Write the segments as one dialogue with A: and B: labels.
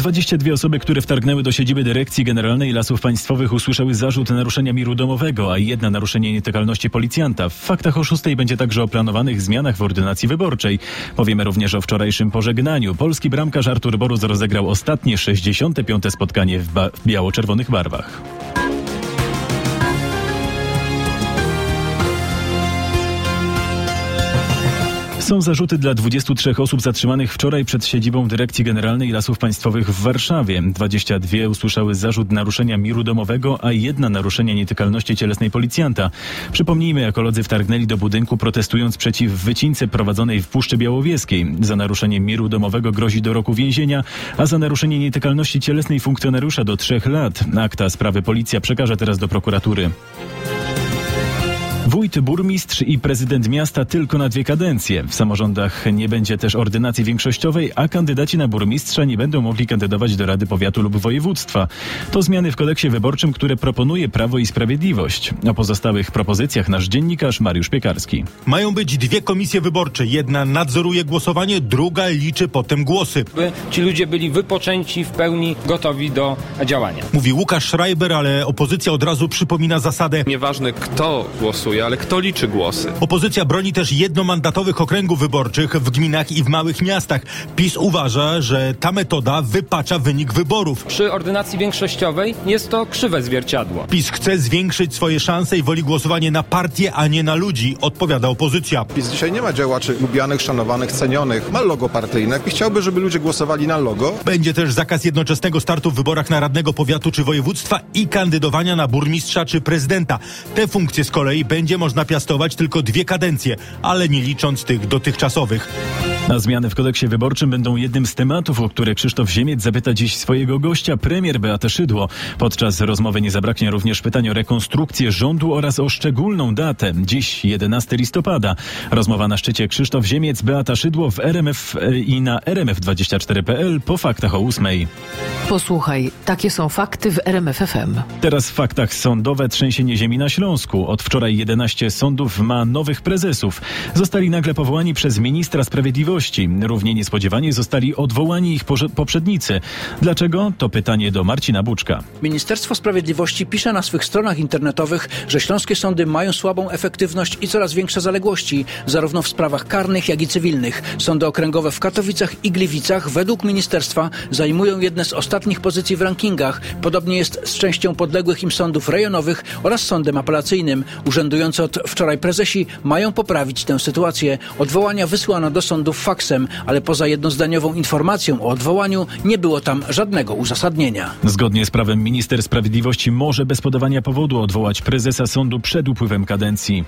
A: 22 osoby, które wtargnęły do siedziby Dyrekcji Generalnej Lasów Państwowych, usłyszały zarzut naruszenia miru domowego, a jedna naruszenie nietykalności policjanta. W faktach o 6:00 będzie także o planowanych zmianach w ordynacji wyborczej. Powiemy również o wczorajszym pożegnaniu. Polski bramkarz Artur Boruc rozegrał ostatnie 65. spotkanie w biało-czerwonych barwach. Są zarzuty dla 23 osób zatrzymanych wczoraj przed siedzibą Dyrekcji Generalnej Lasów Państwowych w Warszawie. 22 usłyszały zarzut naruszenia miru domowego, a jedna naruszenie nietykalności cielesnej policjanta. Przypomnijmy, ekolodzy wtargnęli do budynku, protestując przeciw wycince prowadzonej w Puszczy Białowieskiej. Za naruszenie miru domowego grozi do roku więzienia, a za naruszenie nietykalności cielesnej funkcjonariusza do 3 lat. Akta sprawy policja przekaże teraz do prokuratury. Wójt, burmistrz i prezydent miasta tylko na 2 kadencje. W samorządach nie będzie też ordynacji większościowej, a kandydaci na burmistrza nie będą mogli kandydować do Rady Powiatu lub województwa. To zmiany w kodeksie wyborczym, które proponuje Prawo i Sprawiedliwość. O pozostałych propozycjach nasz dziennikarz Mariusz Piekarski.
B: Mają być 2 komisje wyborcze. Jedna nadzoruje głosowanie, druga liczy potem głosy.
C: By ci ludzie byli wypoczęci, w pełni gotowi do działania.
B: Mówi Łukasz Schreiber, ale opozycja od razu przypomina zasadę:
D: nieważne kto głosuje, ale kto liczy głosy.
B: Opozycja broni też jednomandatowych okręgów wyborczych w gminach i w małych miastach. PiS uważa, że ta metoda wypacza wynik wyborów.
C: Przy ordynacji większościowej jest to krzywe zwierciadło.
B: PiS chce zwiększyć swoje szanse i woli głosowanie na partię, a nie na ludzi, odpowiada opozycja.
E: PiS dzisiaj nie ma działaczy lubianych, szanowanych, cenionych. Ma logo partyjne i chciałby, żeby ludzie głosowali na logo.
B: Będzie też zakaz jednoczesnego startu w wyborach na radnego powiatu czy województwa i kandydowania na burmistrza czy prezydenta. Te funkcje z kolei będzie można piastować tylko 2 kadencje, ale nie licząc tych dotychczasowych.
A: A zmiany w kodeksie wyborczym będą jednym z tematów, o które Krzysztof Ziemiec zapyta dziś swojego gościa, premier Beatę Szydło. Podczas rozmowy nie zabraknie również pytań o rekonstrukcję rządu oraz o szczególną datę. Dziś 11 listopada. Rozmowa na szczycie Krzysztof Ziemiec, Beata Szydło w RMF i na rmf24.pl po faktach o 8:00.
F: Posłuchaj, takie są fakty w RMF FM.
A: Teraz w faktach sądowe. Trzęsienie ziemi na Śląsku. Od wczoraj 11 sądów ma nowych prezesów. Zostali nagle powołani przez ministra sprawiedliwości. Równie niespodziewanie zostali odwołani ich poprzednicy. Dlaczego? To pytanie do Marcina Buczka.
G: Ministerstwo Sprawiedliwości pisze na swych stronach internetowych, że śląskie sądy mają słabą efektywność i coraz większe zaległości, zarówno w sprawach karnych, jak i cywilnych. Sądy okręgowe w Katowicach i Gliwicach według ministerstwa zajmują jedne z ostatnich pozycji w rankingach. Podobnie jest z częścią podległych im sądów rejonowych oraz sądem apelacyjnym. Urzędujący od wczoraj prezesi mają poprawić tę sytuację. Odwołania wysłano do sądów faksem, ale poza jednozdaniową informacją o odwołaniu nie było tam żadnego uzasadnienia.
A: Zgodnie z prawem minister sprawiedliwości może bez podawania powodu odwołać prezesa sądu przed upływem kadencji.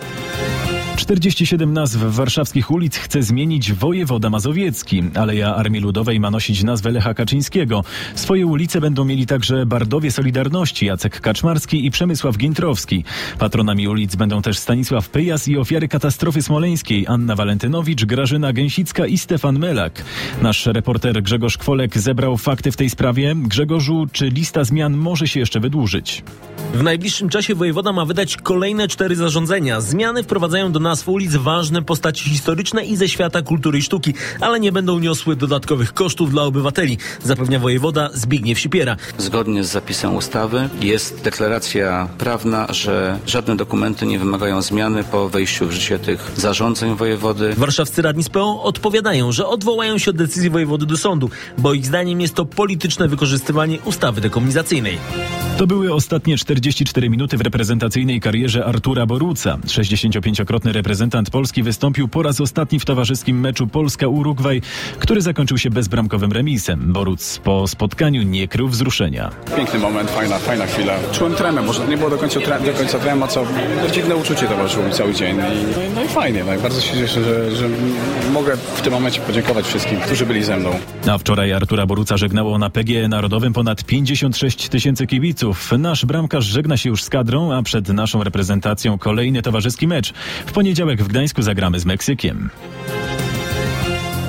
A: 47 nazw warszawskich ulic chce zmienić wojewoda mazowiecki. Aleja Armii Ludowej ma nosić nazwę Lecha Kaczyńskiego. Swoje ulice będą mieli także Bardowie Solidarności, Jacek Kaczmarski i Przemysław Gintrowski. Patronami ulic będą też Stanisław Pyjas i ofiary katastrofy smoleńskiej, Anna Walentynowicz, Grażyna Gęsicka i Stefan Melak. Nasz reporter Grzegorz Kwolek zebrał fakty w tej sprawie. Grzegorzu, czy lista zmian może się jeszcze wydłużyć?
H: W najbliższym czasie wojewoda ma wydać kolejne 4 zarządzenia. Zmiany wprowadzają do nazw ulic ważne postaci historyczne i ze świata kultury i sztuki, ale nie będą niosły dodatkowych kosztów dla obywateli, zapewnia wojewoda Zbigniew Sipiera.
I: Zgodnie z zapisem ustawy jest deklaracja prawna, że żadne dokumenty nie wymagają zmiany po wejściu w życie tych zarządzeń wojewody.
H: Warszawscy radni z PO odpowiadają, że odwołają się od decyzji wojewody do sądu, bo ich zdaniem jest to polityczne wykorzystywanie ustawy dekomunizacyjnej.
A: To były ostatnie 44 minuty w reprezentacyjnej karierze Artura Boruca. 65-krotny reprezentant Polski wystąpił po raz ostatni w towarzyskim meczu Polska-Urugwaj, który zakończył się bezbramkowym remisem. Boruc po spotkaniu nie krył wzruszenia.
J: Piękny moment, fajna chwila. Czułem tremę, może to nie było do końca trema, co dziwne uczucie towarzyszyło mi cały dzień. No i fajnie, bardzo się cieszę, że mogę w tym momencie podziękować wszystkim, którzy byli ze mną.
A: A wczoraj Artura Boruca żegnało na PGE Narodowym ponad 56 000 kibiców. Nasz bramkarz żegna się już z kadrą, a przed naszą reprezentacją kolejny towarzyski mecz. W poniedziałek w Gdańsku zagramy z Meksykiem.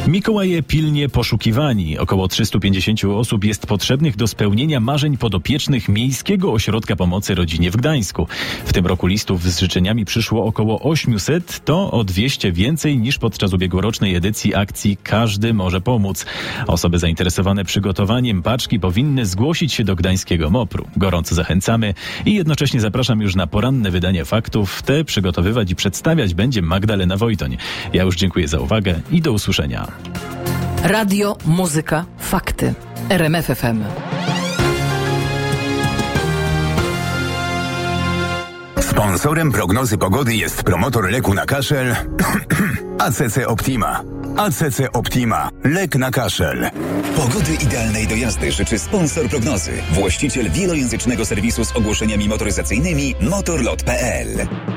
A: Mikołaje pilnie poszukiwani. Około 350 osób jest potrzebnych do spełnienia marzeń podopiecznych Miejskiego Ośrodka Pomocy Rodzinie w Gdańsku. W tym roku listów z życzeniami przyszło około 800, to o 200 więcej niż podczas ubiegłorocznej edycji akcji Każdy może pomóc. Osoby zainteresowane przygotowaniem paczki powinny zgłosić się do gdańskiego MOPR-u. Gorąco zachęcamy i jednocześnie zapraszam już na poranne wydanie faktów. Te przygotowywać i przedstawiać będzie Magdalena Wojtoń. Ja już dziękuję za uwagę i do usłyszenia.
F: Radio, muzyka, fakty. RMF FM.
K: Sponsorem prognozy pogody jest promotor leku na kaszel ACC Optima. ACC Optima. Lek na kaszel.
L: Pogody idealnej do jazdy życzy sponsor prognozy. Właściciel wielojęzycznego serwisu z ogłoszeniami motoryzacyjnymi motorlot.pl.